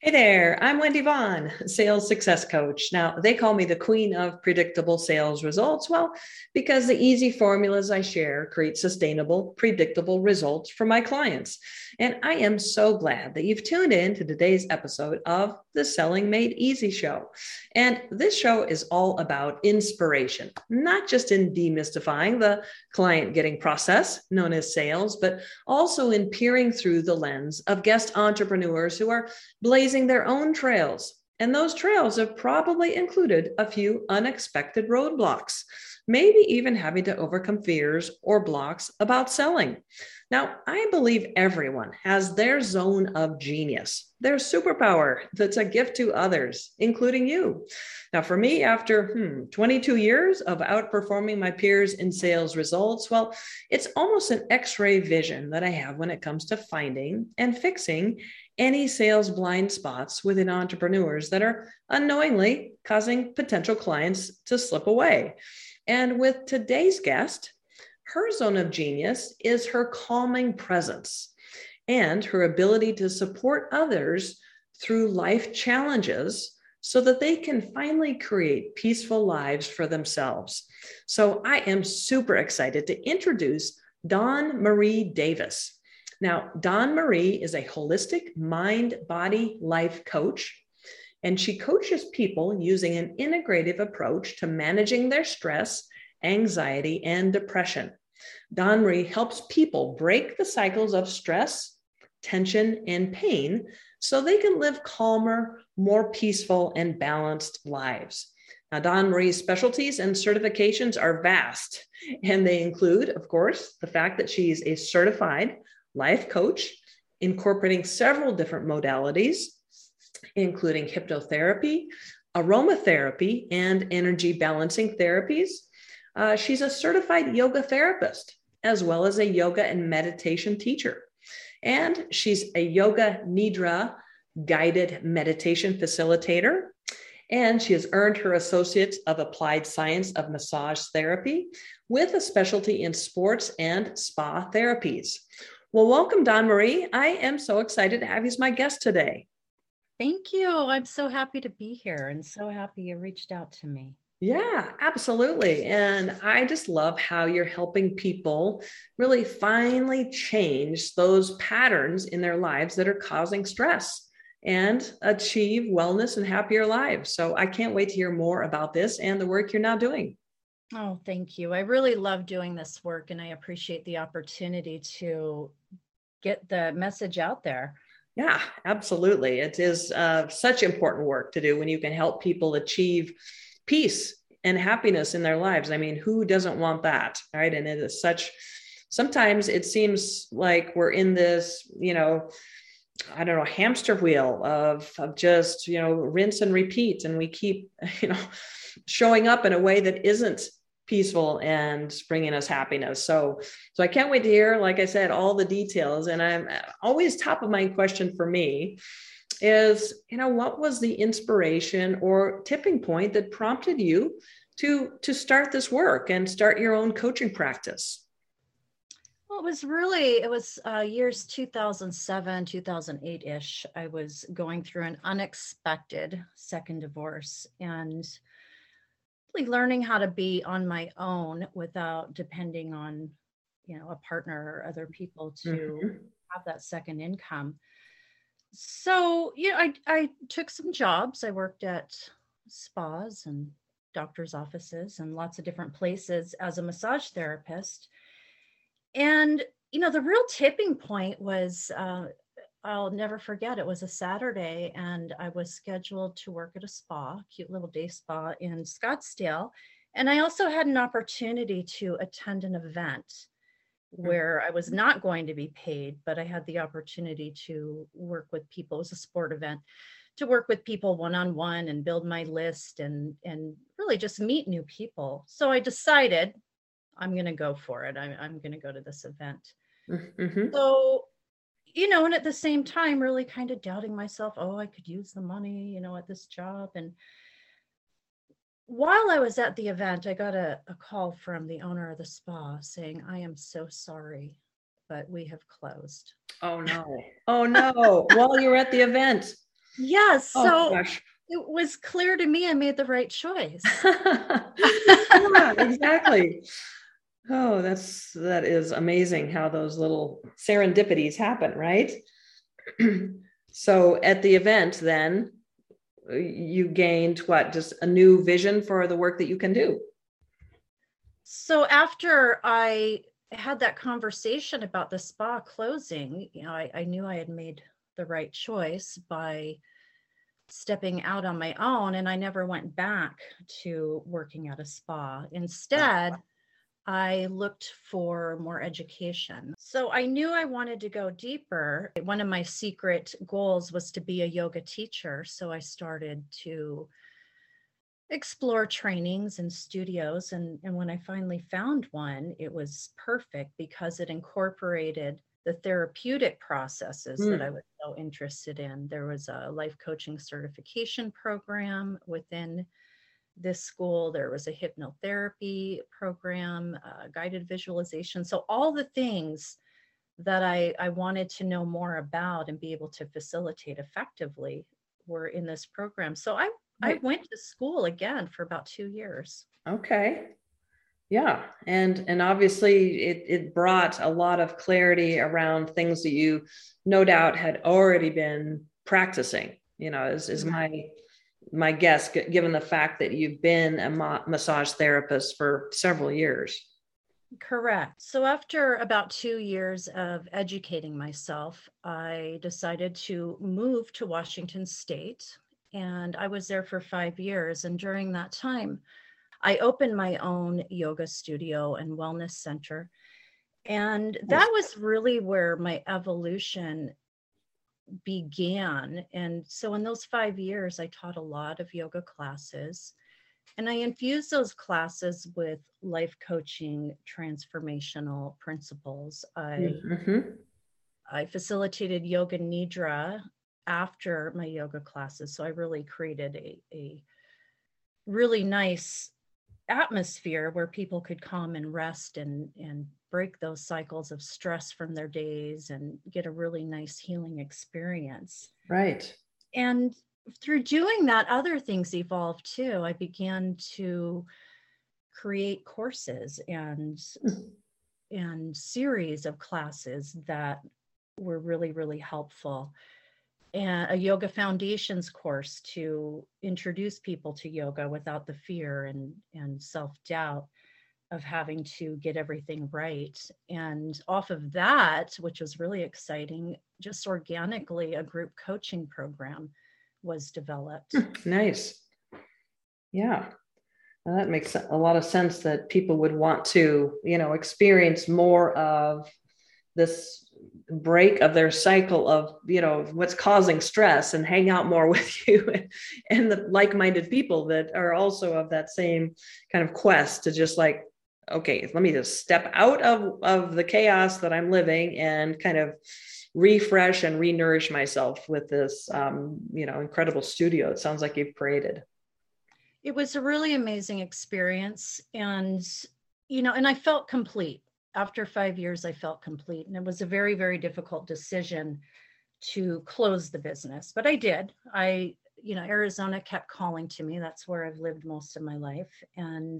Hey there, I'm Wendy Vaughn, sales success coach. Now, they call me the queen of predictable sales results. Well, because the easy formulas I share create sustainable, predictable results for my clients. And I am so glad that you've tuned in to today's episode of the Selling Made Easy show. And this show is all about inspiration, not just in demystifying the client getting process known as sales, but also in peering through the lens of guest entrepreneurs who are blazing their own trails. And those trails have probably included a few unexpected roadblocks, maybe even having to overcome fears or blocks about selling. Now, I believe everyone has their zone of genius, their superpower that's a gift to others, including you. Now, for me, after 22 years of outperforming my peers in sales results, well, it's almost an X-ray vision that I have when it comes to finding and fixing any sales blind spots within entrepreneurs that are unknowingly causing potential clients to slip away. And with today's guest, her zone of genius is her calming presence and her ability to support others through life challenges so that they can finally create peaceful lives for themselves. So I am super excited to introduce Dawn Marie Davis. Now, Dawn Marie is a holistic mind, body, life coach, and she coaches people using an integrative approach to managing their stress, anxiety, and depression. Dawn Marie helps people break the cycles of stress, tension, and pain so they can live calmer, more peaceful, and balanced lives. Now, Dawn Marie's specialties and certifications are vast, and they include, of course, the fact that she's a certified life coach, incorporating several different modalities, including hypnotherapy, aromatherapy, and energy balancing therapies. She's a certified yoga therapist, as well as a yoga and meditation teacher. And she's a yoga nidra guided meditation facilitator. And she has earned her Associate of Applied Science of Massage Therapy with a specialty in sports and spa therapies. Well, welcome, Dawn Marie. I am so excited to have you as my guest today. Thank you. I'm so happy to be here and so happy you reached out to me. Yeah, absolutely. And I just love how you're helping people really finally change those patterns in their lives that are causing stress and achieve wellness and happier lives. So I can't wait to hear more about this and the work you're now doing. Oh, thank you. I really love doing this work and I appreciate the opportunity to get the message out there. Yeah, absolutely. It is such important work to do when you can help people achieve peace and happiness in their lives. I mean, who doesn't want that, right? And it is such, sometimes it seems like we're in this, I don't know, hamster wheel of just, rinse and repeat. And we keep, showing up in a way that isn't peaceful and bringing us happiness. So I can't wait to hear, like I said, all the details. And I'm always top of mind question for me is, what was the inspiration or tipping point that prompted you to start this work and start your own coaching practice? Well, it was years 2007, 2008-ish. I was going through an unexpected second divorce and really learning how to be on my own without depending on, a partner or other people to have that second income. So, I took some jobs. I worked at spas and doctor's offices and lots of different places as a massage therapist. And, the real tipping point was, I'll never forget, it was a Saturday and I was scheduled to work at a spa, cute little day spa in Scottsdale. And I also had an opportunity to attend an event where I was not going to be paid, but I had the opportunity to work with people. It was a sport event, to work with people one-on-one and build my list and really just meet new people. So I decided I'm going to go for it. I'm going to go to this event. Mm-hmm. So, and at the same time, really kind of doubting myself, oh, I could use the money, at this job. And while I was at the event, I got a call from the owner of the spa saying, I am so sorry, but we have closed. Oh no. Oh no. While you were at the event. Yes. Oh So gosh. it was clear to me I made the right choice. Yeah, exactly. Oh, that is amazing how those little serendipities happen, right? So at the event, then you gained what? Just a new vision for the work that you can do. So after I had that conversation about the spa closing, I knew I had made the right choice by stepping out on my own, and I never went back to working at a spa. Instead, I looked for more education. So I knew I wanted to go deeper. One of my secret goals was to be a yoga teacher. So I started to explore trainings and studios. And when I finally found one, it was perfect because it incorporated the therapeutic processes that I was so interested in. There was a life coaching certification program within this school. There was a hypnotherapy program, guided visualization. So all the things that I wanted to know more about and be able to facilitate effectively were in this program. So I Right. went to school again for about 2 years. Okay. Yeah. And obviously it brought a lot of clarity around things that you no doubt had already been practicing, is my guess, given the fact that you've been a massage therapist for several years. Correct. So after about 2 years of educating myself, I decided to move to Washington State. And I was there for 5 years. And during that time, I opened my own yoga studio and wellness center. And that was really where my evolution began. And so in those 5 years, I taught a lot of yoga classes. And I infused those classes with life coaching, transformational principles. I facilitated yoga nidra after my yoga classes. So I really created a really nice atmosphere where people could come and rest and break those cycles of stress from their days and get a really nice healing experience. Right. And through doing that, other things evolved too. I began to create courses and series of classes that were really, really helpful. And a yoga foundations course to introduce people to yoga without the fear and self-doubt of having to get everything right. And off of that, which was really exciting, just organically, a group coaching program was developed. Nice. Yeah. Well, that makes a lot of sense that people would want to, experience more of this break of their cycle of, what's causing stress and hang out more with you and the like-minded people that are also of that same kind of quest to just like, okay, let me just step out of the chaos that I'm living and kind of refresh and re-nourish myself with this, incredible studio. It sounds like you've created. It was a really amazing experience. And, and I felt complete. After 5 years, I felt complete. And it was a very, very difficult decision to close the business, but I did. Arizona kept calling to me. That's where I've lived most of my life. And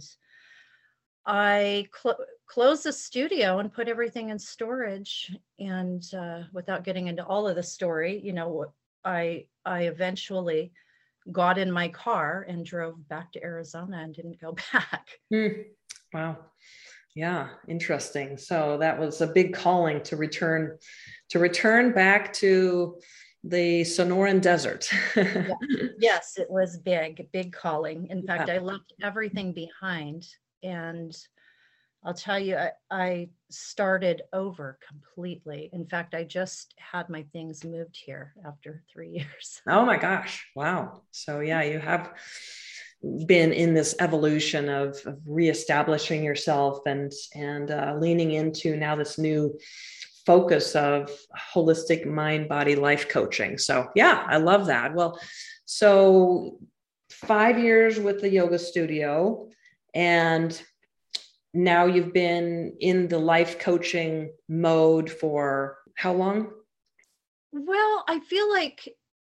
I closed the studio and put everything in storage. And without getting into all of the story, I eventually got in my car and drove back to Arizona and didn't go back. Wow. Yeah. Interesting. So that was a big calling to return back to the Sonoran Desert. Yeah. Yes, it was big calling. In fact, I left everything behind, and I'll tell you, I started over completely. In fact, I just had my things moved here after 3 years. Oh my gosh. Wow. So yeah, you have been in this evolution of reestablishing yourself and leaning into now this new focus of holistic mind, body, life coaching. So yeah, I love that. Well, so 5 years with the yoga studio, and now you've been in the life coaching mode for how long? Well, I feel like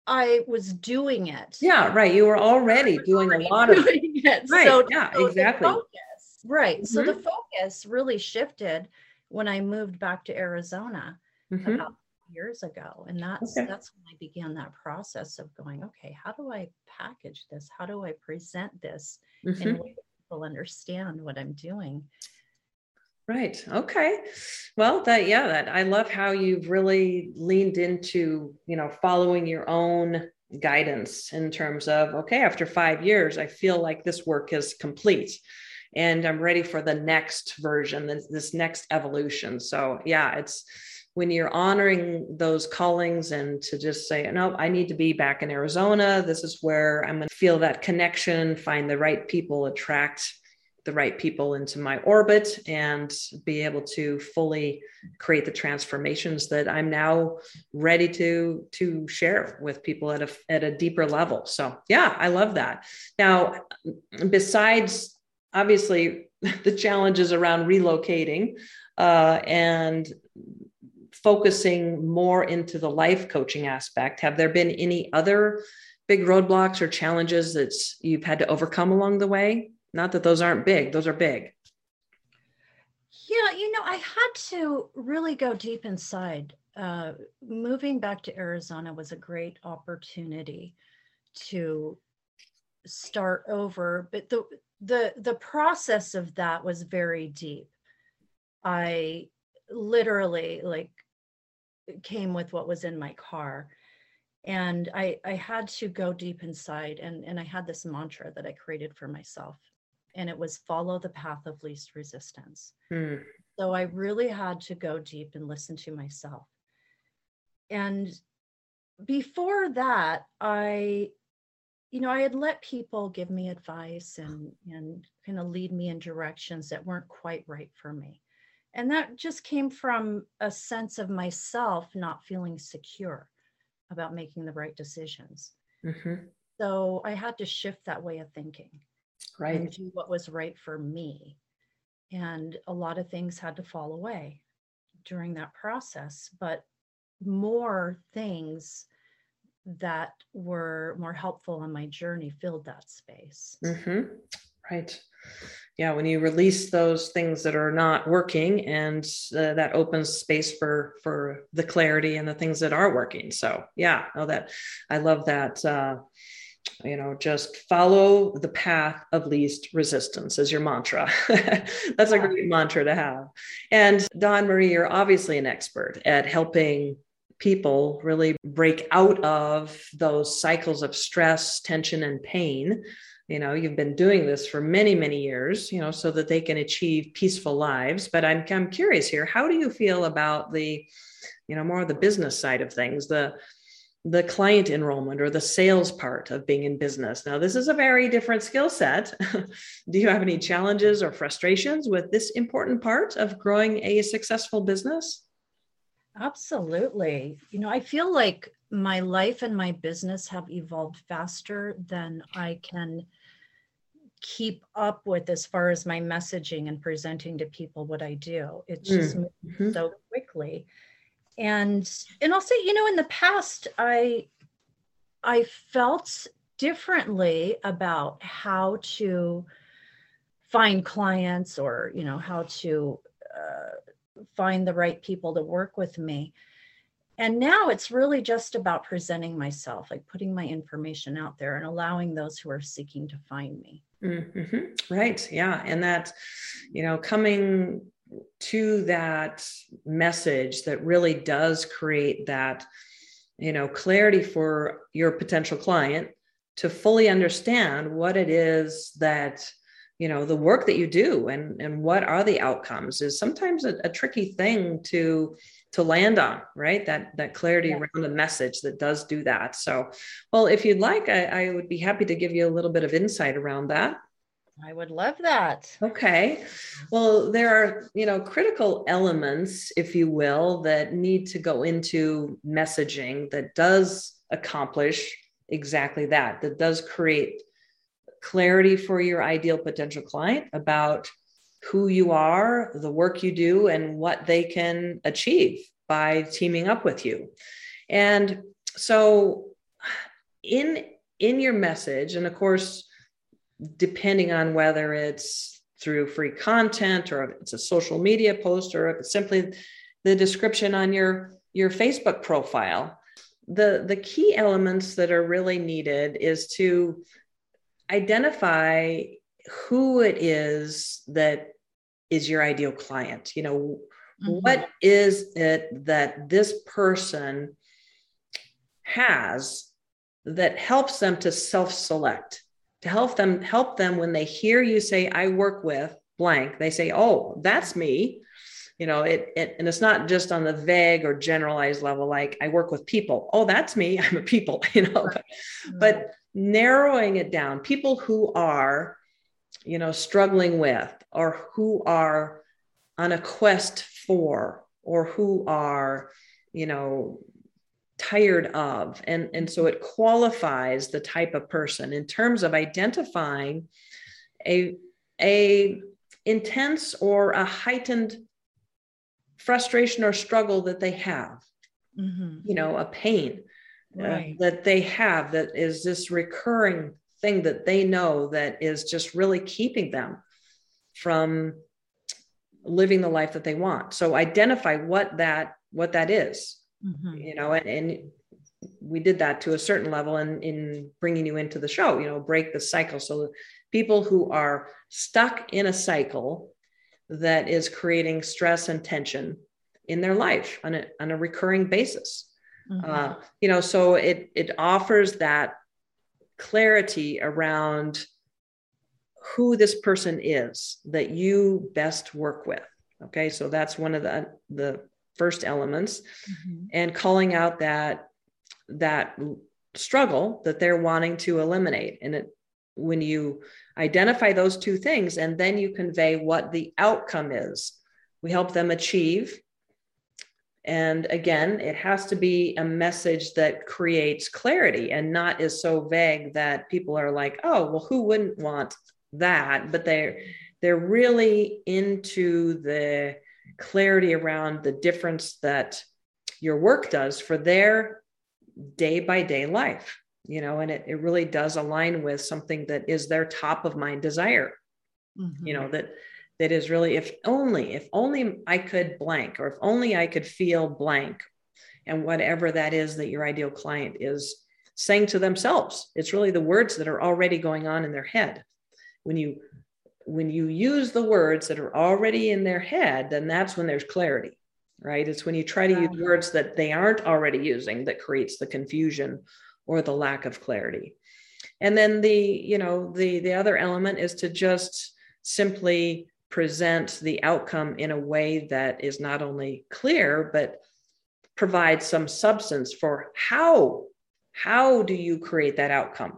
I was doing it. Yeah, right. You were already doing a lot of it. right. So, Yeah, so exactly. the focus, right. So the Mm-hmm. focus really shifted when I moved back to Arizona Mm-hmm. about years ago. And that's Okay. when I began that process of going, okay, how do I package this? How do I present this in a Mm-hmm. way that people understand what I'm doing? Right. Okay. Well, that I love how you've really leaned into, following your own guidance in terms of, okay, after 5 years, I feel like this work is complete and I'm ready for the next version, this next evolution. So yeah, it's when you're honoring those callings and to just say, no, I need to be back in Arizona. This is where I'm going to feel that connection, find the right people, attract the right people into my orbit, and be able to fully create the transformations that I'm now ready to share with people at a deeper level. So yeah, I love that. Now, besides obviously the challenges around relocating and focusing more into the life coaching aspect, have there been any other big roadblocks or challenges that you've had to overcome along the way? Not that those aren't big, those are big. Yeah, I had to really go deep inside. Moving back to Arizona was a great opportunity to start over, but the process of that was very deep. I literally came with what was in my car, and I had to go deep inside, and I had this mantra that I created for myself, and it was follow the path of least resistance. So I really had to go deep and listen to myself. And before that, I had let people give me advice and kind of lead me in directions that weren't quite right for me. And that just came from a sense of myself not feeling secure about making the right decisions. Mm-hmm. So I had to shift that way of thinking, Right. and do what was right for me. And a lot of things had to fall away during that process, but more things that were more helpful on my journey filled that space. Mm-hmm. Right. Yeah, when you release those things that are not working, and that opens space for the clarity and the things that are working. So yeah, that I love that. Just follow the path of least resistance as your mantra. That's a great mantra to have. And Dawn Marie, you're obviously an expert at helping people really break out of those cycles of stress, tension, and pain. You've been doing this for many, many years, so that they can achieve peaceful lives. But I'm curious here, how do you feel about the, more of the business side of things, the client enrollment or the sales part of being in business? Now, this is a very different skill set. Do you have any challenges or frustrations with this important part of growing a successful business? Absolutely. I feel like my life and my business have evolved faster than I can keep up with as far as my messaging and presenting to people what I do. It's just moved so quickly. And I'll say, in the past, I felt differently about how to find clients, or, how to find the right people to work with me. And now it's really just about presenting myself, like putting my information out there and allowing those who are seeking to find me. Mm-hmm. Right. Yeah. And that, coming to that message that really does create that, clarity for your potential client to fully understand what it is that, the work that you do and what are the outcomes is sometimes a tricky thing to land on, right? That clarity around the message that does do that. So, well, if you'd like, I would be happy to give you a little bit of insight around that. I would love that. Okay. Well, there are, critical elements, if you will, that need to go into messaging that does accomplish exactly that does create clarity for your ideal potential client about who you are, the work you do, and what they can achieve by teaming up with you. And so in your message, and of course, depending on whether it's through free content or if it's a social media post or if it's simply the description on your Facebook profile, the key elements that are really needed is to identify who it is that is your ideal client. What is it that this person has that helps them to self-select, to help them when they hear you say, I work with blank, they say, oh, that's me. And it's not just on the vague or generalized level, like I work with people. Oh, that's me. I'm a people, but narrowing it down, people who are, struggling with, or who are on a quest for, or who are, tired of. And so it qualifies the type of person in terms of identifying a intense or a heightened frustration or struggle that they have, a pain that they have, that is this recurring thing that they know that is just really keeping them from living the life that they want. So identify what that is, and we did that to a certain level in bringing you into the show, break the cycle. So people who are stuck in a cycle that is creating stress and tension in their life on a recurring basis. So it offers that clarity around who this person is that you best work with. Okay. So that's one of the first elements, and calling out that struggle that they're wanting to eliminate. And when you identify those two things, and then you convey what the outcome is, we help them achieve. And again, it has to be a message that creates clarity and not is so vague that people are like, oh, well, who wouldn't want that? But they're really into the clarity around the difference that your work does for their day by day life, and it really does align with something that is their top of mind desire, that is really, if only I could blank, or if only I could feel blank, and whatever that is that your ideal client is saying to themselves. It's really the words that are already going on in their head. When you use the words that are already in their head, then that's when there's clarity, right? It's when you try to use words that they aren't already using that creates the confusion or the lack of clarity. And then the other element is to just simply present the outcome in a way that is not only clear, but provide some substance for how do you create that outcome?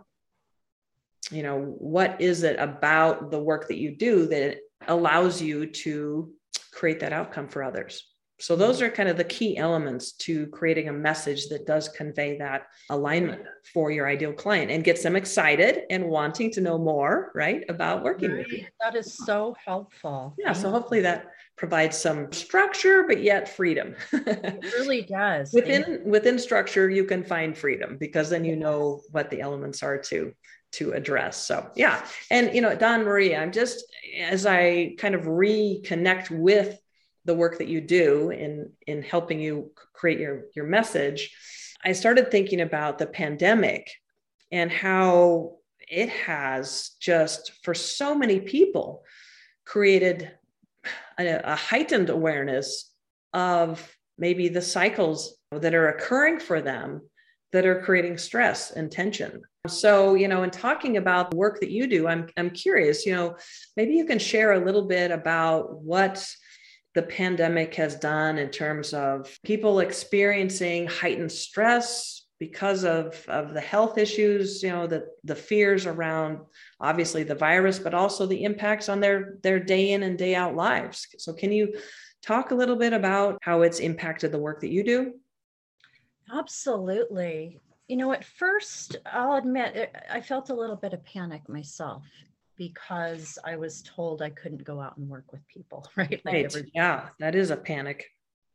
What is it about the work that you do that allows you to create that outcome for others? So those are kind of the key elements to creating a message that does convey that alignment for your ideal client and gets them excited and wanting to know more, right, about working with you. That is so helpful. Yeah. So hopefully that provides some structure, but yet freedom. It really does. Within structure, you can find freedom, because then you know what the elements are to address. So, yeah. And, Dawn Marie, I'm just, as I kind of reconnect with the work that you do in helping you create your message, I started thinking about the pandemic and how it has just, for so many people, created a heightened awareness of maybe the cycles that are occurring for them that are creating stress and tension. So, in talking about the work that you do, I'm curious, maybe you can share a little bit about what the pandemic has done in terms of people experiencing heightened stress because of the health issues, the fears around obviously the virus, but also the impacts on their day in and day out lives. So can you talk a little bit about how it's impacted the work that you do? Absolutely. At first, I'll admit, I felt a little bit of panic myself because I was told I couldn't go out and work with people, right? Right. Yeah, that is a panic.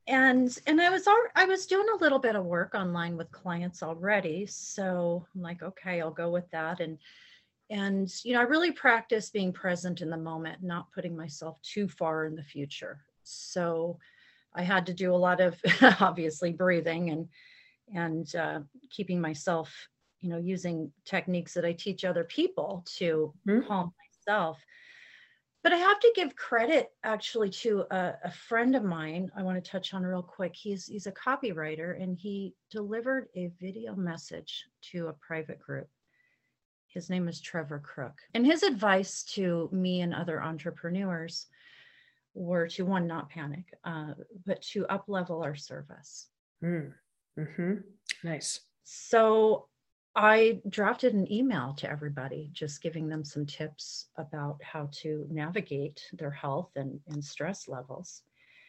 And I was doing a little bit of work online with clients already. So I'm like, okay, I'll go with that. And I really practice being present in the moment, not putting myself too far in the future. So I had to do a lot of obviously breathing and keeping myself, using techniques that I teach other people to calm myself. But I have to give credit actually to a friend of mine I want to touch on real quick. He's a copywriter, and he delivered a video message to a private group. His name is Trevor Crook. And his advice to me and other entrepreneurs were to, one, not panic, but to up-level our service. Nice. So I drafted an email to everybody, just giving them some tips about how to navigate their health and stress levels.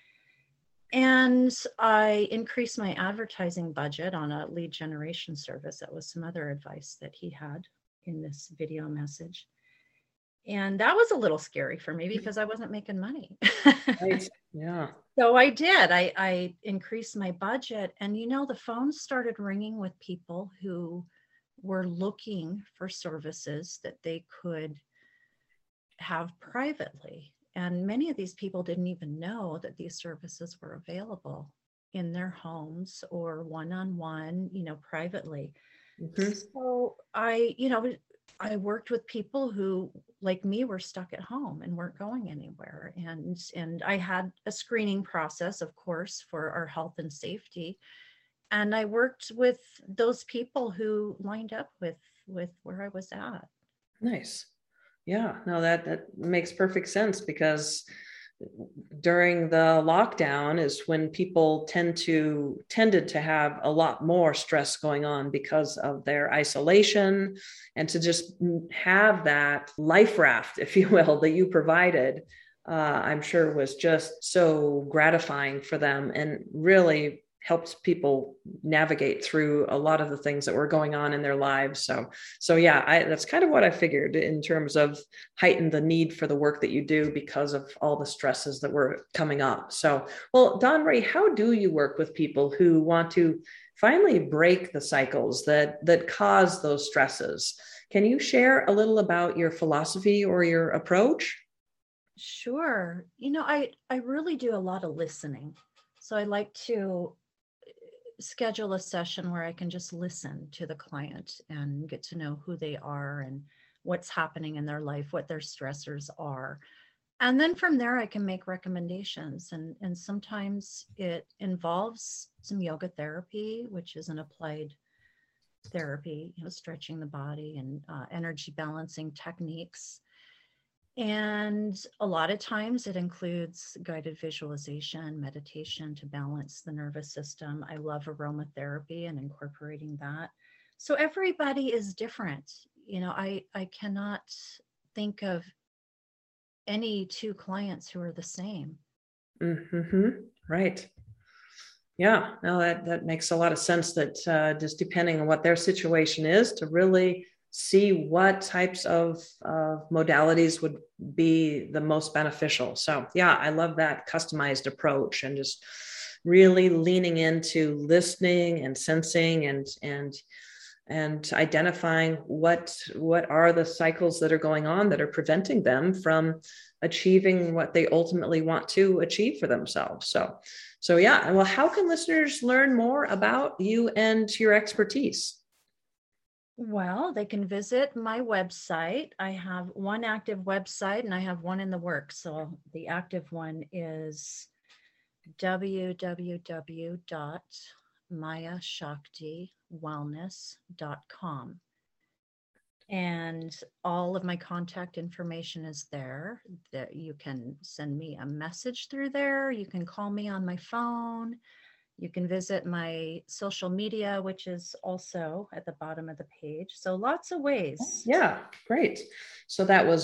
And I increased my advertising budget on a lead generation service. That was some other advice that he had in this video message. And that was a little scary for me because I wasn't making money. Right. Yeah. So I did. I increased my budget, and the phones started ringing with people who were looking for services that they could have privately. And many of these people didn't even know that these services were available in their homes or one-on-one, privately. So I worked with people who, like me, were stuck at home and weren't going anywhere. And I had a screening process, of course, for our health and safety. And I worked with those people who lined up with where I was at. Nice. Yeah, no, that makes perfect sense, because during the lockdown is when people tended to have a lot more stress going on because of their isolation, and to just have that life raft, if you will, that you provided, I'm sure was just so gratifying for them, and really helped people navigate through a lot of the things that were going on in their lives. So yeah, that's kind of what I figured in terms of heighten the need for the work that you do because of all the stresses that were coming up. So, well, Dawn Rae, how do you work with people who want to finally break the cycles that cause those stresses? Can you share a little about your philosophy or your approach? Sure. I really do a lot of listening. So I like to schedule a session where I can just listen to the client and get to know who they are and what's happening in their life, what their stressors are. And then from there, I can make recommendations. And sometimes it involves some yoga therapy, which is an applied therapy, stretching the body and energy balancing techniques. And a lot of times it includes guided visualization, meditation to balance the nervous system. I love aromatherapy and incorporating that. So everybody is different. I cannot think of any two clients who are the same. Right. Yeah, no, that makes a lot of sense, that just depending on what their situation is, to really see what types of modalities would be the most beneficial. So yeah, I love that customized approach, and just really leaning into listening and sensing and identifying what are the cycles that are going on that are preventing them from achieving what they ultimately want to achieve for themselves. So yeah, well, how can listeners learn more about you and your expertise? Well, they can visit my website. I have one active website and I have one in the works. So the active one is www.mayashaktiwellness.com. And all of my contact information is there. That you can send me a message through there. You can call me on my phone. You can visit my social media, which is also at the bottom of the page. So lots of ways. Yeah, great. So that was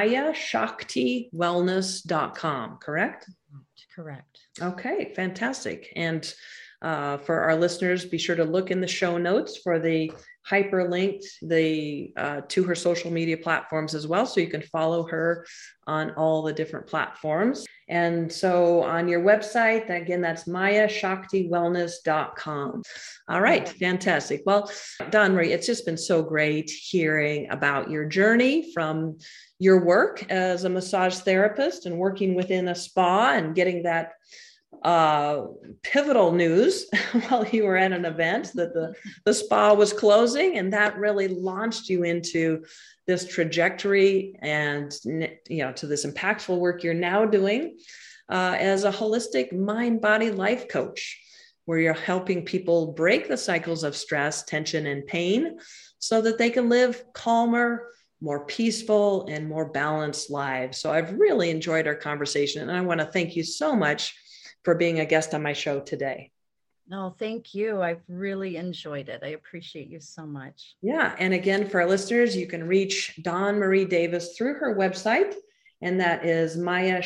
mayashaktiwellness.com, correct? Correct. Okay, fantastic. And for our listeners, be sure to look in the show notes for the hyperlinked to her social media platforms as well. So you can follow her on all the different platforms. And so on your website, again, that's mayashaktiwellness.com. All right, fantastic. Well, Dawn Marie, it's just been so great hearing about your journey from your work as a massage therapist and working within a spa and getting that pivotal news while you were at an event that the spa was closing, and that really launched you into this trajectory and to this impactful work you're now doing as a holistic mind, body, life coach, where you're helping people break the cycles of stress, tension, and pain so that they can live calmer, more peaceful, and more balanced lives. So I've really enjoyed our conversation, and I want to thank you so much for being a guest on my show today. No, thank you. I've really enjoyed it. I appreciate you so much. Yeah. And again, for our listeners, you can reach Dawn Marie Davis through her website, and that is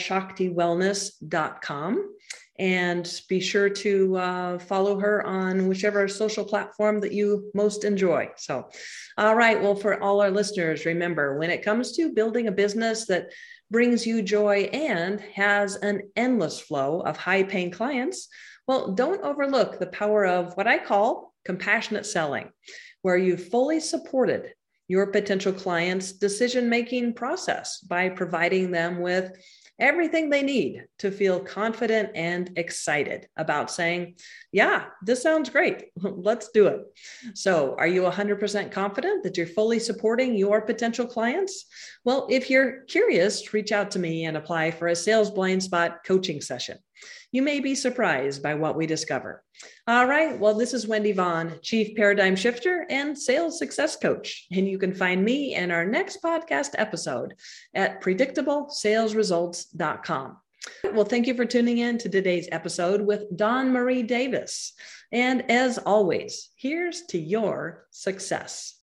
mayashaktiwellness.com. And be sure to follow her on whichever social platform that you most enjoy. So, all right. Well, for all our listeners, remember, when it comes to building a business that brings you joy and has an endless flow of high-paying clients, well, don't overlook the power of what I call compassionate selling, where you fully supported your potential clients' decision-making process by providing them with everything they need to feel confident and excited about saying, yeah, this sounds great. Let's do it. So are you 100% confident that you're fully supporting your potential clients? Well, if you're curious, reach out to me and apply for a Sales Blind Spot coaching session. You may be surprised by what we discover. All right. Well, this is Wendy Vaughn, Chief Paradigm Shifter and Sales Success Coach. And you can find me in our next podcast episode at predictablesalesresults.com. Well, thank you for tuning in to today's episode with Dawn Marie Davis. And as always, here's to your success.